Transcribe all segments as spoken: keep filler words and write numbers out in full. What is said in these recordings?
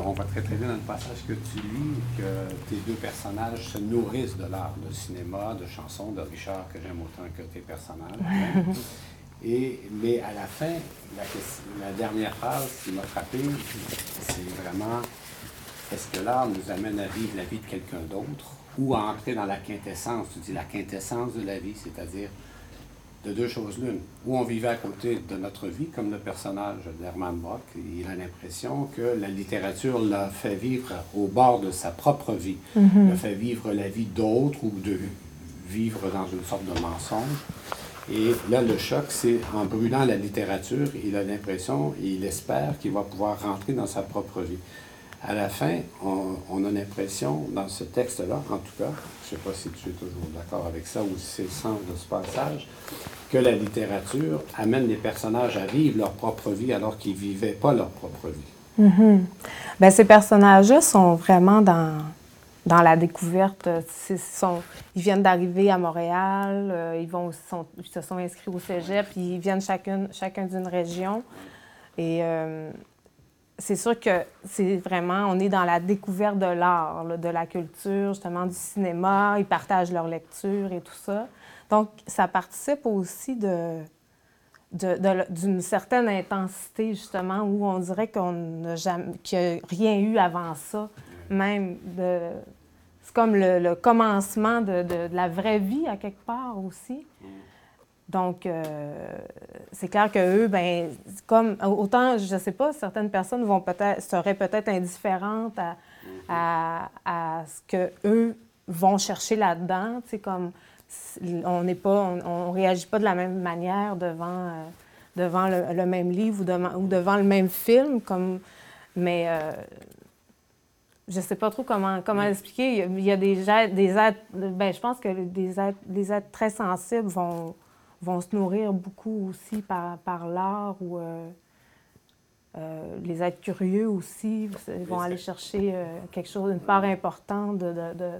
on voit très très bien dans le passage que tu lis que tes deux personnages se nourrissent de l'art, de cinéma, de chansons, de Richard, que j'aime autant que tes personnages. Et, mais à la fin, la, la dernière phrase qui m'a frappé, c'est vraiment, est-ce que l'art nous amène à vivre la vie de quelqu'un d'autre ou à entrer dans la quintessence, tu dis la quintessence de la vie, c'est-à-dire de deux choses l'une. Ou on vivait à côté de notre vie, comme le personnage d'Herman Brock, il a l'impression que la littérature l'a fait vivre au bord de sa propre vie, mm-hmm. l'a fait vivre la vie d'autres ou de vivre dans une sorte de mensonge. Et là, le choc, c'est en brûlant la littérature, il a l'impression et il espère qu'il va pouvoir rentrer dans sa propre vie. À la fin, on, on a l'impression, dans ce texte-là, en tout cas, je ne sais pas si tu es toujours d'accord avec ça ou si c'est le sens de ce passage, que la littérature amène les personnages à vivre leur propre vie alors qu'ils ne vivaient pas leur propre vie. Mm-hmm. Bien, ces personnages-là sont vraiment dans, dans la découverte. C'est, sont, ils viennent d'arriver à Montréal, euh, ils, vont, sont, ils se sont inscrits au cégep, puis ils viennent chacun, chacun d'une région. Et... Euh, c'est sûr que c'est vraiment, on est dans la découverte de l'art, là, de la culture, justement du cinéma, ils partagent leur lecture et tout ça. Donc, ça participe aussi de, de, de, d'une certaine intensité, justement, où on dirait qu'on n'a jamais, qu'il n'y a rien eu avant ça, même de... C'est comme le, le commencement de, de, de la vraie vie, à quelque part aussi. Donc, euh, c'est clair qu'eux, bien, comme, autant, je ne sais pas, certaines personnes vont peut-être, seraient peut-être indifférentes à, à, à ce qu'eux vont chercher là-dedans. Tu sais, comme, on n'est pas, on ne réagit pas de la même manière devant, euh, devant le, le même livre ou devant, ou devant le même film, comme, mais euh, je ne sais pas trop comment, comment expliquer. Il y a des êtres, des êtres, bien, je pense que des êtres, des êtres très sensibles vont... vont se nourrir beaucoup aussi par, par l'art ou euh, euh, les êtres curieux aussi vont aller chercher euh, quelque chose, une part importante de... de, de...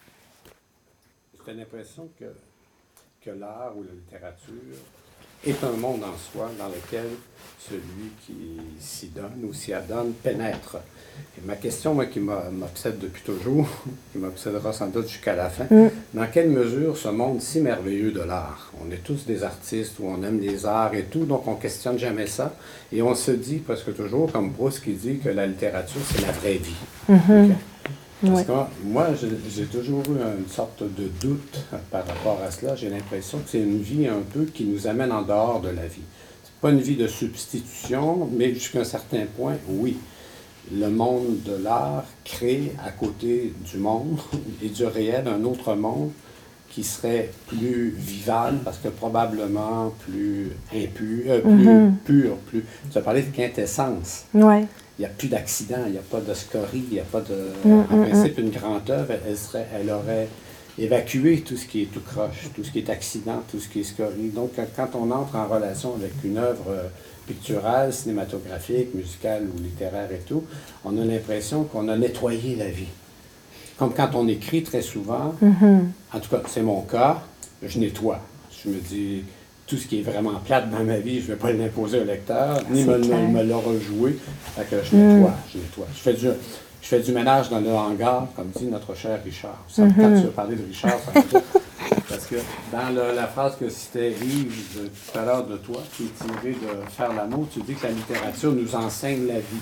Tu as l'impression que, que l'art ou la littérature est un monde en soi dans lequel celui qui s'y donne ou s'y adonne pénètre. Et ma question, moi, qui m'obsède depuis toujours, qui m'obsédera sans doute jusqu'à la fin, mm. dans quelle mesure ce monde si merveilleux de l'art? On est tous des artistes où on aime les arts et tout, donc on ne questionne jamais ça. Et on se dit presque toujours, comme Bruce qui dit que la littérature, c'est la vraie vie. Mm-hmm. Okay? Parce que moi, j'ai toujours eu une sorte de doute par rapport à cela. J'ai l'impression que c'est une vie un peu qui nous amène en dehors de la vie. C'est pas une vie de substitution, mais jusqu'à un certain point, oui. Le monde de l'art crée à côté du monde et du réel un autre monde qui serait plus vivable, parce que probablement plus impur, euh, plus mm-hmm. pur, plus... Tu as parlé de quintessence. Oui. Il n'y a plus d'accident, il n'y a pas de scorie, il n'y a pas de... Mm-hmm. En principe, une grande œuvre, elle, serait, elle aurait évacué tout ce qui est tout croche, tout ce qui est accident, tout ce qui est scorie. Donc, quand on entre en relation avec une œuvre picturale, cinématographique, musicale ou littéraire et tout, on a l'impression qu'on a nettoyé la vie. Comme quand on écrit très souvent, mm-hmm. en tout cas, c'est mon cas, je nettoie. Je me dis... Tout ce qui est vraiment plate dans ma vie, je ne vais pas l'imposer au lecteur, ni me, me, me le rejouer. Fait que je nettoie, mm. je nettoie. Je fais, du, je fais du ménage dans le hangar, comme dit notre cher Richard. Ça, mm-hmm. Quand tu as parlé de Richard, ça me fait... Parce que dans le, la phrase que citait Yves de, tout à l'heure de toi, qui est tirée de Faire l'amour, tu dis que la littérature nous enseigne la vie.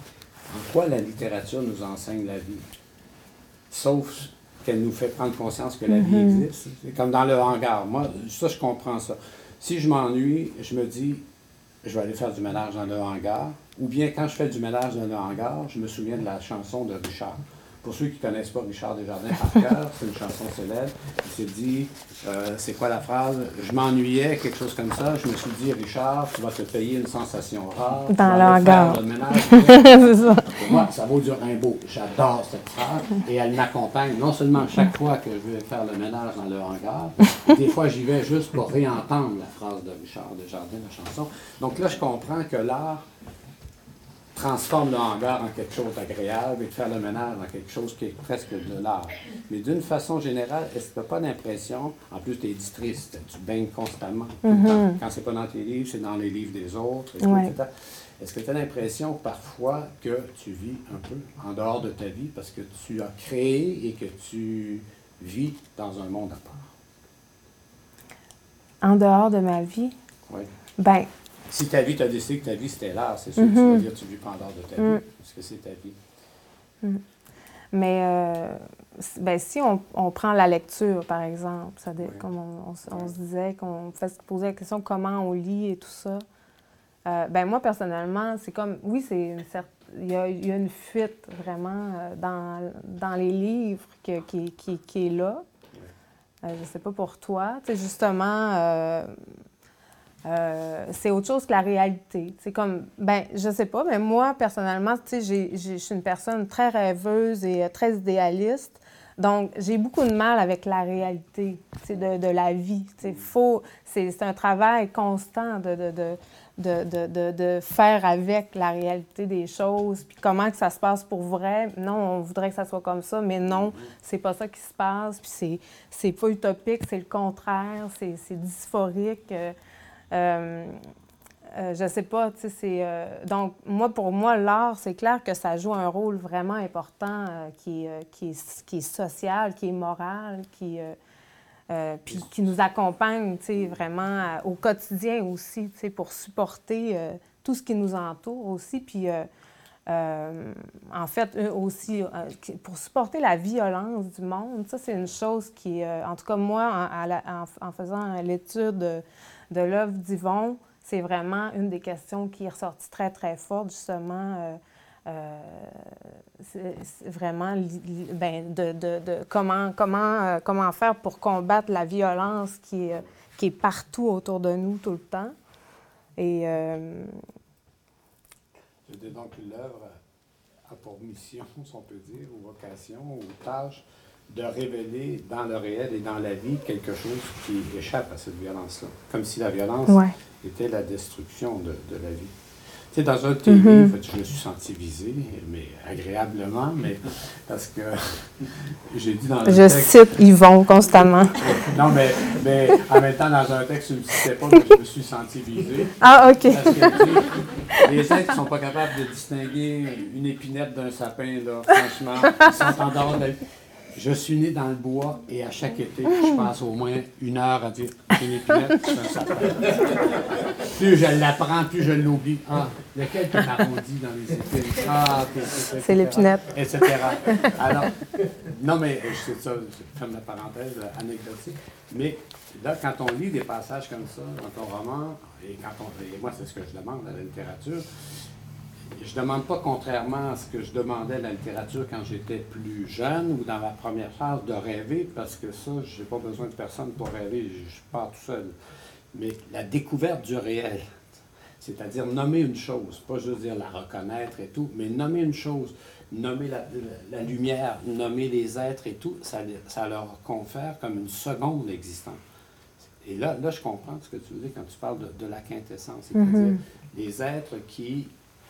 En quoi la littérature nous enseigne la vie? Sauf qu'elle nous fait prendre conscience que la mm-hmm. vie existe. C'est comme dans le hangar. Moi, ça, je comprends ça. Si je m'ennuie, je me dis, je vais aller faire du ménage dans le hangar. Ou bien, quand je fais du ménage dans le hangar, je me souviens de la chanson de Richard. Pour ceux qui ne connaissent pas Richard Desjardins par cœur, c'est une chanson célèbre. Il s'est dit, euh, c'est quoi la phrase? Je m'ennuyais, quelque chose comme ça. Je me suis dit, Richard, tu vas te payer une sensation rare. Dans le hangar. Le ménage. C'est ça. Pour moi, ça vaut du Rimbaud. J'adore cette phrase. Et elle m'accompagne non seulement chaque fois que je vais faire le ménage dans le hangar, des fois j'y vais juste pour réentendre la phrase de Richard Desjardins, la chanson. Donc là, je comprends que l'art transforme le hangar en quelque chose d'agréable et de faire le ménage en quelque chose qui est presque de l'art. Mais d'une façon générale, est-ce que tu n'as pas l'impression, en plus tu es éditrice, tu baignes constamment, mm-hmm. quand c'est pas dans tes livres, c'est dans les livres des autres, et ouais. et cetera. est-ce que tu as l'impression parfois que tu vis un peu en dehors de ta vie parce que tu as créé et que tu vis dans un monde à part? En dehors de ma vie? Oui. Ben. Si ta vie, tu as décidé que ta vie c'était l'art, c'est sûr mm-hmm. que tu vas dire que tu vis pas en dehors de ta mm. vie, parce que c'est ta vie. Mm. Mais euh, ben, si on, on prend la lecture, par exemple, ça dé, oui. comme on, on, on se disait, qu'on se posait la question comment on lit et tout ça, euh, ben moi, personnellement, c'est comme, oui, c'est une certaine, il y a, il y a une fuite vraiment euh, dans, dans les livres que, qui, qui, qui est là. Oui. Euh, je ne sais pas pour toi, tu sais, justement... Euh, Euh, c'est autre chose que la réalité. C'est comme, ben, je sais pas, mais moi, personnellement, tu sais, je suis une personne très rêveuse et euh, très idéaliste. Donc, j'ai beaucoup de mal avec la réalité, tu sais, de, de la vie. Tu sais, faut, c'est un travail constant de, de, de, de, de, de, de faire avec la réalité des choses, puis comment que ça se passe pour vrai. Non, on voudrait que ça soit comme ça, mais non, c'est pas ça qui se passe, puis c'est pas utopique, c'est le contraire, c'est dysphorique. Euh, Euh, euh, je sais pas, tu sais, c'est... Euh, donc, moi, pour moi, l'art, c'est clair que ça joue un rôle vraiment important euh, qui, euh, qui, est, qui est social, qui est moral, qui, euh, euh, puis qui nous accompagne, tu sais, vraiment euh, au quotidien aussi, tu sais, pour supporter euh, tout ce qui nous entoure aussi, puis... Euh, Euh, en fait, eux aussi, euh, pour supporter la violence du monde, ça, c'est une chose qui, euh, en tout cas, moi, en, en, en faisant l'étude de, de l'œuvre d'Yvon, c'est vraiment une des questions qui est ressortie très, très forte, justement, euh, euh, c'est vraiment ben, de, de, de comment, comment, euh, comment faire pour combattre la violence qui est, qui est partout autour de nous tout le temps. Et... Euh, Donc, l'œuvre a pour mission, si on peut dire, ou vocation, ou tâche, de révéler dans le réel et dans la vie quelque chose qui échappe à cette violence-là. Comme si la violence ouais. était la destruction de, de la vie. Tu sais, dans un de tes mm-hmm. livres, je me suis senti visé, mais agréablement, mais parce que j'ai dit dans le je texte... cite Yvon constamment. Non, mais, mais en même temps, dans un texte, je ne citais pas, mais je me suis senti visé. Ah, OK. Parce que, tu sais, les êtres ne sont pas capables de distinguer une épinette d'un sapin, là, franchement. Ils sont en dehors de la vie. Je suis né dans le bois et à chaque été, je passe au moins une heure à dire une épinette, c'est un sapin. Plus je l'apprends, plus je l'oublie. Ah, lequel tu m'arrondis dans les épines? Ah, okay, c'est l'épinette. Et cetera. Alors, non, mais c'est ça, je ferme la parenthèse anecdotique. Mais là, quand on lit des passages comme ça dans ton roman, et, quand on, et moi, c'est ce que je demande à la littérature, je ne demande pas, contrairement à ce que je demandais à la littérature quand j'étais plus jeune ou dans la première phase, de rêver, parce que ça, je n'ai pas besoin de personne pour rêver, je, je pars tout seul. Mais la découverte du réel, c'est-à-dire nommer une chose, pas juste dire la reconnaître et tout, mais nommer une chose, nommer la, la, la lumière, nommer les êtres et tout, ça, ça leur confère comme une seconde existence. Et là, là, je comprends ce que tu veux dire quand tu parles de, de la quintessence, c'est-à-dire mm-hmm. les êtres qui...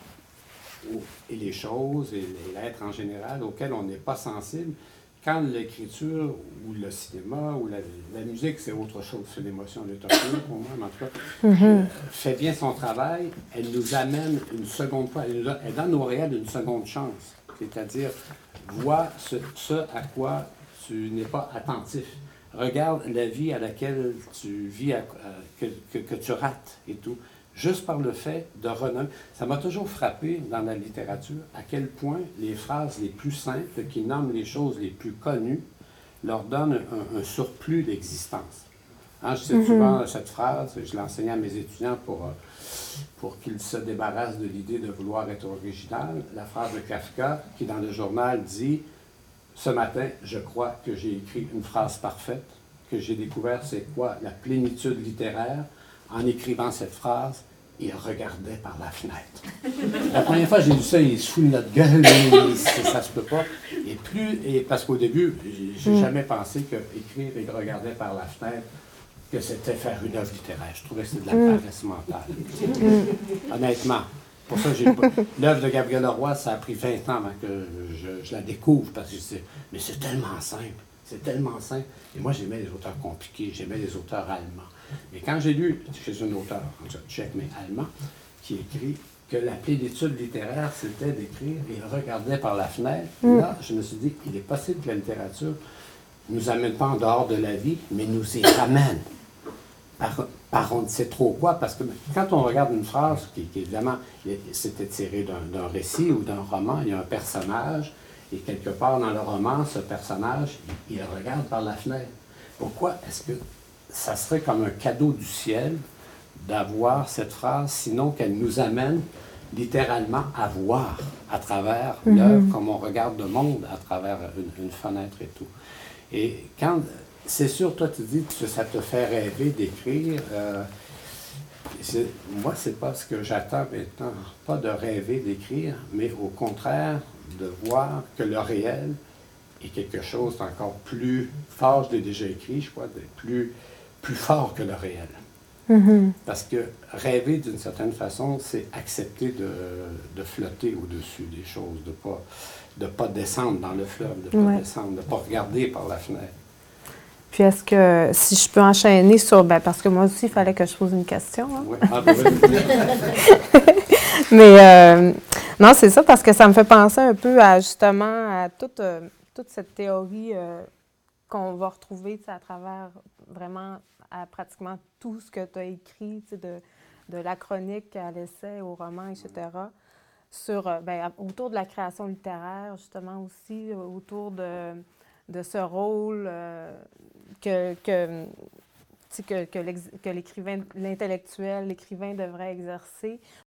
et les choses, et l'être en général, auxquels on n'est pas sensible, quand l'écriture, ou le cinéma, ou la, la musique, c'est autre chose, c'est l'émotion, l'émotion pour moi, mais en tout cas, mm-hmm. euh, fait bien son travail, elle nous amène une seconde fois, elle, elle donne au réel une seconde chance, c'est-à-dire, vois ce, ce à quoi tu n'es pas attentif. Regarde la vie à laquelle tu vis, à, à, que, que, que tu rates et tout. Juste par le fait de renommer. Ça m'a toujours frappé dans la littérature à quel point les phrases les plus simples, qui nomment les choses les plus connues, leur donnent un, un surplus d'existence. Hein, je sais mm-hmm. souvent cette phrase, je l'enseignais à mes étudiants pour, pour qu'ils se débarrassent de l'idée de vouloir être original. La phrase de Kafka, qui dans le journal dit « Ce matin, je crois que j'ai écrit une phrase parfaite, que j'ai découvert c'est quoi la plénitude littéraire. » En écrivant cette phrase, il regardait par la fenêtre. La première fois que j'ai lu ça, il se fout de notre gueule, et ça se peut pas. Et plus, et parce qu'au début, j'ai mm. jamais pensé qu'écrire et regarder par la fenêtre, que c'était faire une œuvre littéraire. Je trouvais que c'était de la mm. paresse mentale. Mm. Honnêtement. Pour ça, j'ai l'œuvre de Gabriel Leroy, ça a pris vingt ans avant que je, je la découvre, parce que je disais, mais c'est tellement simple, c'est tellement simple. Et moi, j'aimais les auteurs compliqués, j'aimais les auteurs allemands. Et quand j'ai lu chez un auteur, tchèque mais allemand, qui écrit que la plénitude littéraire, c'était d'écrire, et il regardait par la fenêtre. Mm. Là, je me suis dit, il est possible que la littérature ne nous amène pas en dehors de la vie, mais nous y ramène. Par, par on ne sait trop quoi, parce que quand on regarde une phrase, qui, qui évidemment, c'était tiré d'un, d'un récit ou d'un roman, il y a un personnage, et quelque part dans le roman, ce personnage, il, il regarde par la fenêtre. Pourquoi est-ce que ça serait comme un cadeau du ciel d'avoir cette phrase, sinon qu'elle nous amène littéralement à voir à travers mm-hmm. l'œuvre, comme on regarde le monde à travers une, une fenêtre et tout. Et quand, c'est sûr, toi tu dis que ça te fait rêver d'écrire, euh, c'est, moi c'est pas ce que j'attends maintenant, pas de rêver d'écrire, mais au contraire de voir que le réel est quelque chose d'encore plus fort, je l'ai déjà écrit, je crois, de plus, plus fort que le réel. Mm-hmm. Parce que rêver, d'une certaine façon, c'est accepter de, de flotter au-dessus des choses, de ne pas, de pas descendre dans le fleuve, de ne pas ouais. descendre, de ne pas regarder par la fenêtre. Puis est-ce que, si je peux enchaîner sur... Ben, parce que moi aussi, il fallait que je pose une question. Hein? Oui. Ah, ben, oui. Mais euh, non, c'est ça, parce que ça me fait penser un peu à, justement, à toute, euh, toute cette théorie euh, qu'on va retrouver à travers vraiment... à pratiquement tout ce que tu as écrit, de, de la chronique à l'essai, au roman, et cetera, sur, ben, autour de la création littéraire, justement aussi, autour de, de ce rôle euh, que, que, que, que, que l'écrivain, l'intellectuel, l'écrivain devrait exercer.